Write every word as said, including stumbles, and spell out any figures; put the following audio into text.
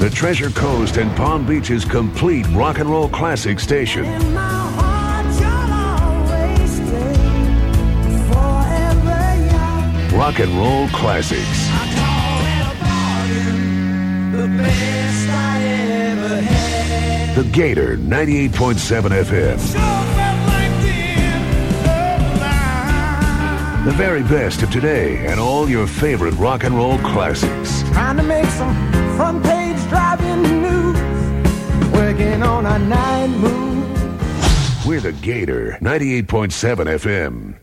the Treasure Coast and Palm Beach's complete rock and roll classic station. In my heart, you'll always stay forever young. Rock and roll classics. I call it a bargain, the best I ever had. The Gator ninety-eight point seven F M. Sure felt like the end of the line. The very best of today and all your favorite rock and roll classics. Trying to make some front page driving news. Working on a night move. We're the Gator ninety-eight point seven F M.